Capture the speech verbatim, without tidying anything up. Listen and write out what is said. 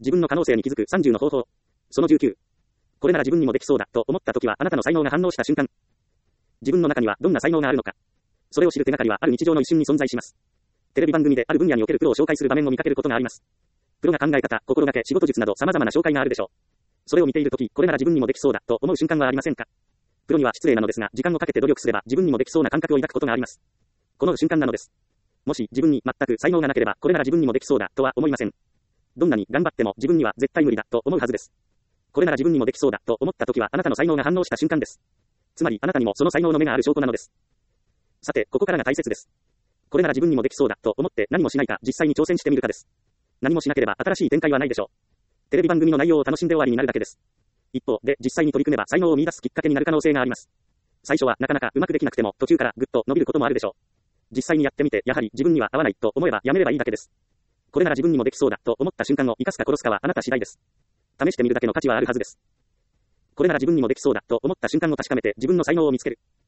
自分の可能性に気づくさんじゅうの方法。そのじゅうきゅう。これなら自分にもできそうだと思ったときはあなたの才能が反応した瞬間。自分の中にはどんな才能があるのか。それを知る手がかりはある日常の一瞬に存在します。テレビ番組である分野におけるプロを紹介する場面を見かけることがあります。プロが考え方、心がけ、仕事術など様々な紹介があるでしょう。それを見ているとき、これなら自分にもできそうだと思う瞬間はありませんか？プロには失礼なのですが、時間をかけて努力すれば自分にもできそうな感覚を抱くことがあります。この瞬間なのです。もし自分に全く才能がなければ、これなら自分にもできそうだとは思いません。どんなに頑張っても自分には絶対無理だと思うはずです。これなら自分にもできそうだと思ったときはあなたの才能が反応した瞬間です。つまりあなたにもその才能の目がある証拠なのです。さて、ここからが大切です。これなら自分にもできそうだと思って何もしないか実際に挑戦してみるかです。何もしなければ新しい展開はないでしょう。テレビ番組の内容を楽しんで終わりになるだけです。一方で実際に取り組めば才能を見出すきっかけになる可能性があります。最初はなかなかうまくできなくても途中からぐっと伸びることもあるでしょう。実際にやってみてやはり自分には合わないと思えばやめればいいだけです。これなら自分にもできそうだと思った瞬間を生かすか殺すかはあなた次第です。試してみるだけの価値はあるはずです。これなら自分にもできそうだと思った瞬間を確かめて自分の才能を見つける。